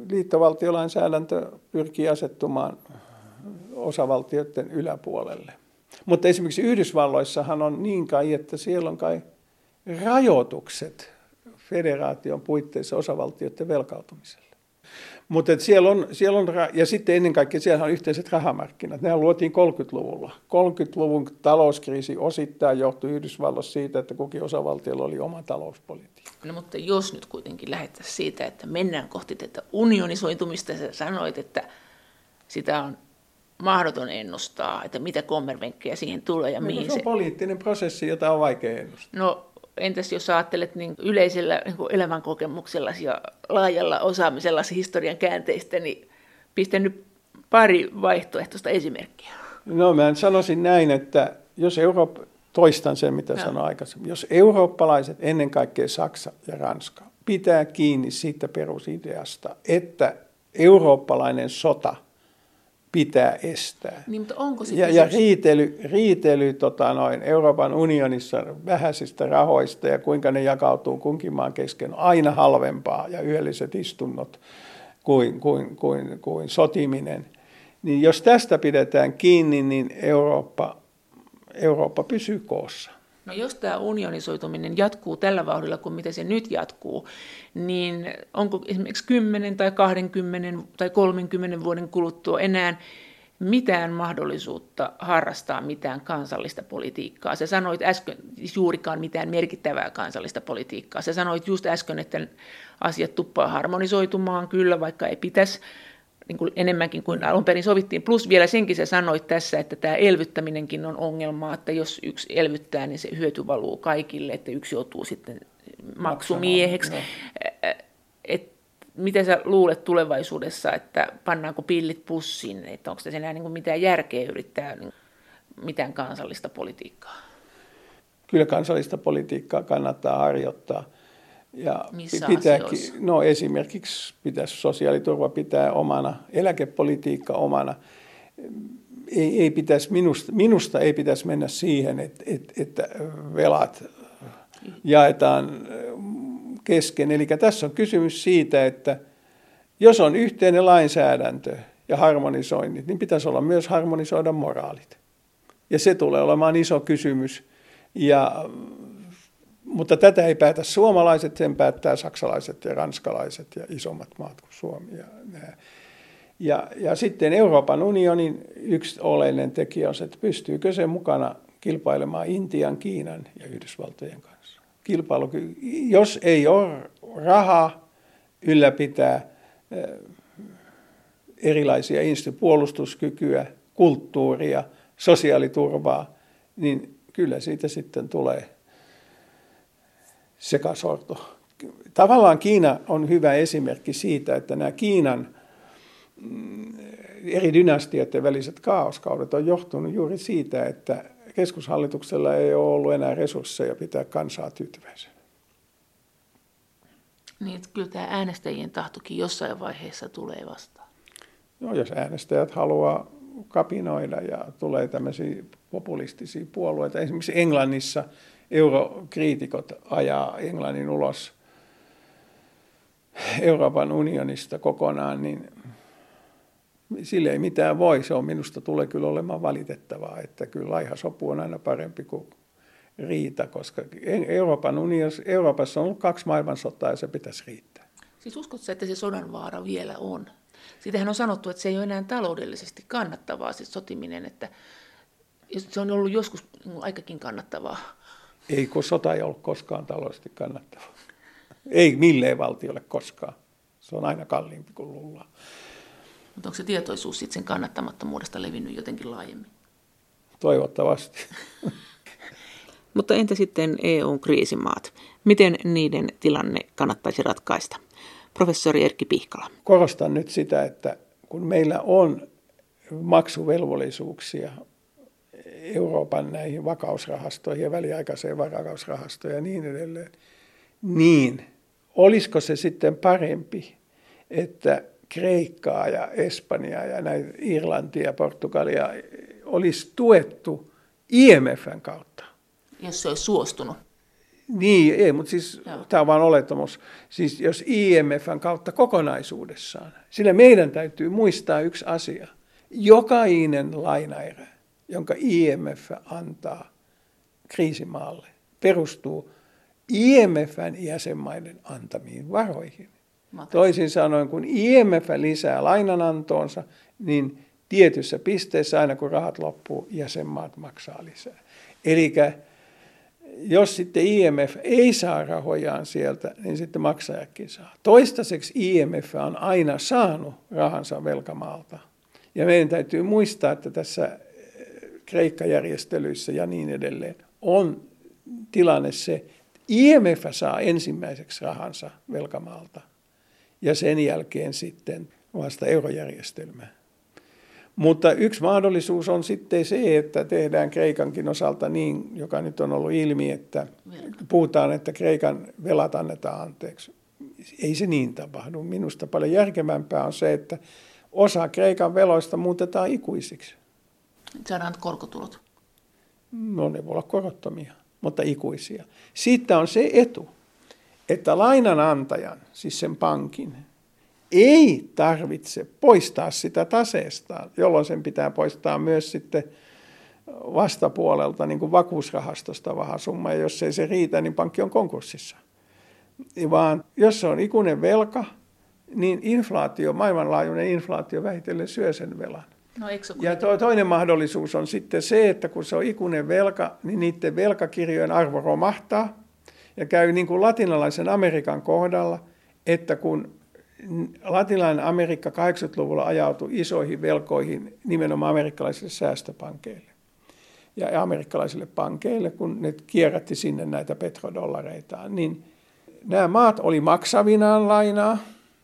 liittovaltiolainsäädäntö pyrkii asettumaan osavaltioiden yläpuolelle. Mutta esimerkiksi Yhdysvalloissahan on niin kai, että siellä on kai rajoitukset federaation puitteissa osavaltioiden velkautumiselle. Mutta siellä on, siellä on, ja sitten ennen kaikkea siellä on yhteiset rahamarkkinat. Nehän luotiin kolmekymmentäluvulla. kolmekymmentäluvun talouskriisi osittain johtui Yhdysvalloissa siitä, että kukin osavaltiolla oli oma talouspolitiikka. No mutta jos nyt kuitenkin lähdettäisiin siitä, että mennään kohti tätä unionisoitumista, sä sanoit, että sitä on mahdoton ennustaa, että mitä kommervenkkejä siihen tulee ja no, mihin se on se... poliittinen prosessi, jota on vaikea ennustaa. No entäs jos ajattelet niin yleisellä niin elämänkokemuksella ja laajalla osaamisella historian käänteistä, niin pistä nyt pari vaihtoehtoista esimerkkiä. No mä sanoisin näin, että jos Eurooppa, toistan sen mitä no. sanoin aikaisemmin, jos eurooppalaiset, ennen kaikkea Saksa ja Ranska, pitää kiinni siitä perusideasta, että eurooppalainen sota pitää estää. Niin, mutta onko se ja, ja riitely, riitely tota noin, Euroopan unionissa vähäisistä rahoista ja kuinka ne jakautuu kunkin maan kesken on aina halvempaa ja yölliset istunnot kuin, kuin, kuin, kuin sotiminen. Niin jos tästä pidetään kiinni, niin Eurooppa, Eurooppa pysyy koossa. No jos tämä unionisoituminen jatkuu tällä vauhdilla kuin mitä se nyt jatkuu, niin onko esimerkiksi kymmenen tai kaksikymmentä tai kolmekymmentä vuoden kuluttua enää mitään mahdollisuutta harrastaa mitään kansallista politiikkaa? Sä sanoit äsken juurikaan mitään merkittävää kansallista politiikkaa. Sä sanoit just äsken, että asiat tuppaa harmonisoitumaan kyllä, vaikka ei pitäisi. Niin kuin enemmänkin kuin alun perin sovittiin. Plus vielä senkin sä sanoit tässä, että tämä elvyttäminenkin on ongelma, että jos yksi elvyttää, niin se hyöty valuu kaikille, että yksi joutuu sitten maksumieheksi. Et miten sä luulet tulevaisuudessa, että pannaanko pillit pussiin, että onko tässä enää niin kuin mitään järkeä yrittää niin mitään kansallista politiikkaa? Kyllä kansallista politiikkaa kannattaa harjoittaa. Ja missä pitääkin, asioissa? no esimerkiksi pitäisi sosiaaliturva pitää omana, eläkepolitiikka omana. Ei, ei pitäisi, minusta, minusta ei pitäisi mennä siihen, että, että, että velat jaetaan kesken. Eli tässä on kysymys siitä, että jos on yhteinen lainsäädäntö ja harmonisoinnit, niin pitäisi olla myös harmonisoida moraalit. Ja se tulee olemaan iso kysymys. Ja mutta tätä ei päätä suomalaiset, sen päättää saksalaiset ja ranskalaiset ja isommat maat kuin Suomi. Ja, ja, ja sitten Euroopan unionin yksi oleellinen tekijä on se, että pystyykö se mukana kilpailemaan Intian, Kiinan ja Yhdysvaltojen kanssa. Kilpailu, jos ei ole rahaa ylläpitää erilaisia puolustuskykyä, kulttuuria, sosiaaliturvaa, niin kyllä siitä sitten tulee sekasorto. Tavallaan Kiina on hyvä esimerkki siitä, että nämä Kiinan eri dynastioiden väliset kaaoskaudet on johtunut juuri siitä, että keskushallituksella ei ole ollut enää resursseja pitää kansaa tyytyväisenä. Niin, että kyllä tämä äänestäjien tahtokin jossain vaiheessa tulee vastaan. No, jos äänestäjät haluaa kapinoida ja tulee tämmöisiä populistisia puolueita, esimerkiksi Englannissa eurokriitikot ajaa Englannin ulos Euroopan unionista kokonaan, niin sille ei mitään voi. Se on minusta tulee kyllä olemaan valitettavaa, että kyllä laiha sopu on aina parempi kuin riita, koska Euroopan unionissa, Euroopassa on ollut kaksi maailmansotaa ja se pitäisi riittää. Siis uskotko, että se sodan vaara vielä on? Siitähän on sanottu, että se ei ole enää taloudellisesti kannattavaa, siis sotiminen, että se on ollut joskus aikakin kannattavaa. Ei, kun sota ei ollut koskaan taloudellisesti kannattavaa. Ei milleen valtiolle koskaan. Se on aina kalliimpi kuin luullaan. Mutta onko se tietoisuus sitten sen kannattamattomuudesta levinnyt jotenkin laajemmin? Toivottavasti. Mutta entä sitten E U:n kriisimaat? Miten niiden tilanne kannattaisi ratkaista? Professori Erkki Pihkala. Korostan nyt sitä, että kun meillä on maksuvelvollisuuksia Euroopan näihin vakausrahastoihin ja väliaikaiseen vakausrahastoihin ja niin edelleen, niin olisiko se sitten parempi, että Kreikkaa ja Espanjaa ja näitä Irlantia ja Portugalia olisi tuettu I M F:n kautta? Jos se olisi suostunut. Niin, ei, mutta siis tämä on vain olettamus. Siis jos I M F:n kautta kokonaisuudessaan, sillä meidän täytyy muistaa yksi asia. Jokainen lainaerä, jonka I M F antaa kriisimaalle, perustuu I M F:n jäsenmaiden antamiin varoihin. Toisin sanoen, kun I M F lisää lainanantoonsa, niin tietyssä pisteessä aina kun rahat loppuu, jäsenmaat maksaa lisää. Eli jos sitten I M F ei saa rahojaan sieltä, niin sitten maksajakin saa. Toistaiseksi I M F on aina saanut rahansa velkamaalta. Ja meidän täytyy muistaa, että tässä Kreikka-järjestelyissä ja niin edelleen on tilanne se, että I M F saa ensimmäiseksi rahansa velkamaalta ja sen jälkeen sitten vasta eurojärjestelmä. Mutta yksi mahdollisuus on sitten se, että tehdään Kreikankin osalta niin, joka nyt on ollut ilmi, että puhutaan, että Kreikan velat annetaan anteeksi. Ei se niin tapahdu. Minusta paljon järkevämpää on se, että osa Kreikan veloista muutetaan ikuisiksi. Saadaan korkotulot. No ne voi olla korottomia, mutta ikuisia. Siitä on se etu, että lainanantajan, siis sen pankin, ei tarvitse poistaa sitä taseestaan, jolloin sen pitää poistaa myös sitten vastapuolelta niin kuin vakuusrahastosta vähän summa, ja jos ei se riitä, niin pankki on konkurssissa. Vaan jos se on ikuinen velka, niin inflaatio, maailmanlaajuinen inflaatio vähitellen syö sen velan. No, ja to, toinen mahdollisuus on sitten se, että kun se on ikuinen velka, niin niiden velkakirjojen arvo romahtaa, ja käy niin kuin latinalaisen Amerikan kohdalla, että kun latinalainen Amerikka kahdeksankymmentäluvulla ajautui isoihin velkoihin nimenomaan amerikkalaisille säästöpankeille ja amerikkalaisille pankeille, kun ne kierrätti sinne näitä petrodollareitaan, niin nämä maat oli maksavinaan lainaa,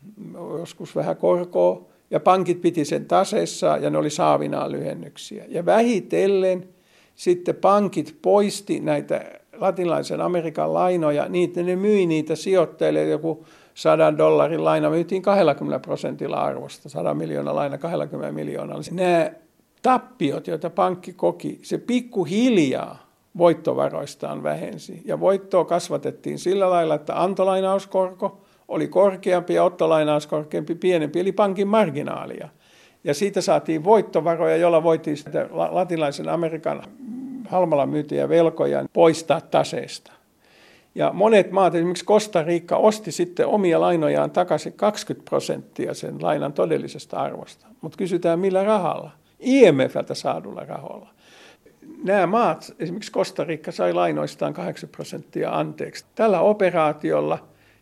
joskus vähän korkoa, ja pankit piti sen taseessa ja ne oli saavinaan lyhennyksiä. Ja vähitellen sitten pankit poisti näitä latinalaisen Amerikan lainoja, niitä ne myi niitä sijoittajille, joku sadan dollarin laina myytiin kaksikymmentä prosentilla arvosta, sadan miljoonaa laina kaksikymmentä miljoonaa. Nämä tappiot, joita pankki koki, se pikkuhiljaa voittovaroistaan vähensi. Ja voittoa kasvatettiin sillä lailla, että antolainauskorko oli korkeampi ja ottolainauskorkeampi pienempi, eli pankin marginaalia. Ja siitä saatiin voittovaroja, jolla voitiin sitä latinalaisen Amerikan halmalla myytyjä velkoja poistaa taseesta. Ja monet maat, esimerkiksi Costa Rica, osti sitten omia lainojaan takaisin kaksikymmentä prosenttia sen lainan todellisesta arvosta. Mutta kysytään millä rahalla? I M F:ltä saadulla rahoilla. Nämä maat, esimerkiksi Costa Rica, sai lainoistaan kahdeksankymmentä prosenttia anteeksi. Tällä operaatiolla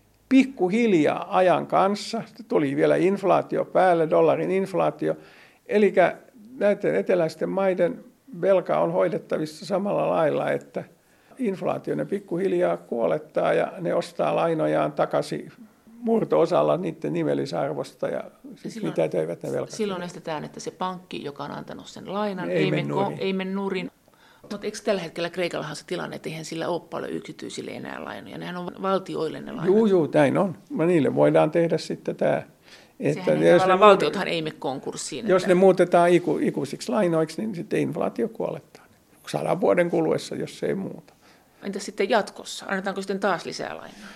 pikkuhiljaa ajan kanssa, tuli vielä inflaatio päälle, dollarin inflaatio, eli näiden eteläisten maiden velka on hoidettavissa samalla lailla, että inflaatio ne pikkuhiljaa kuolettaa ja ne ostaa lainojaan takaisin murto-osalla niiden nimellisarvosta ja silloin, mitä töivät ne velkat. Silloin estetään, että se pankki, joka on antanut sen lainan, ei, ei mene nurin. Ei mene nurin. Mutta eikö tällä hetkellä Kreikallahan se tilanne, että eihän sillä ole paljon yksityisille enää lainoja? Nehän on valtioille ne lainat. Juu, juu, näin on. No, niille voidaan tehdä sitten tämä. Että ei jos ne, valtiothan ei mene konkurssiin. Jos että... ne muutetaan iku, ikuisiksi lainoiksi, niin sitten inflaatio kuolettaa. Sadan vuoden kuluessa, jos se ei muuta. Entä sitten jatkossa? Annetaanko sitten taas lisää lainaa?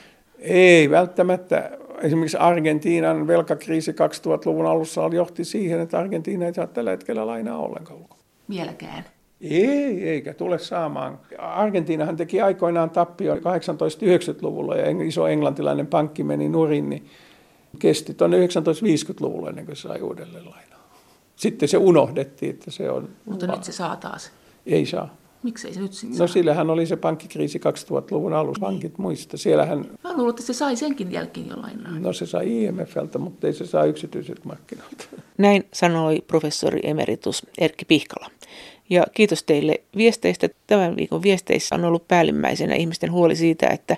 Ei välttämättä. Esimerkiksi Argentiinan velkakriisi kaksituhattaluvun alussa johti siihen, että Argentiina ei saa tällä hetkellä lainaa ollenkaan ulkoa. Vieläkään? Ei, eikä tule saamaan. Argentiinahan teki aikoinaan tappio tuhatyhdeksänsataayhdeksänkymmentäluvulla ja iso englantilainen pankki meni nurin, niin kesti tuonne tuhatyhdeksänsataaviisikymmentäluvulla ennen kuin se sai uudelleen lainaa. Sitten se unohdettiin, että se on... Mutta va- nyt se saa taas? Ei saa. Miksei se nyt sitten No saa? sillähän oli se pankkikriisi kaksituhattaluvun alussa. Pankit muista. Siellähän... Mä luulen, että se sai senkin jälkeen jo lainaa. No se sai I M F:ltä, mutta ei se saa yksityisiltä markkinoilta. Näin sanoi professori emeritus Erkki Pihkala. Ja kiitos teille viesteistä. Tämän viikon viesteissä on ollut päällimmäisenä ihmisten huoli siitä, että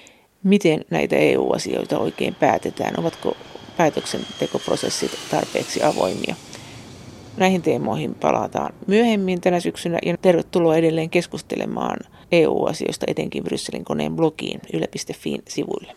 miten näitä E U-asioita oikein päätetään. Ovatko päätöksentekoprosessit tarpeeksi avoimia? Näihin teemoihin palataan myöhemmin tänä syksynä ja tervetuloa edelleen keskustelemaan E U-asioista etenkin Brysselin koneen blogiin yle piste fiin sivuille.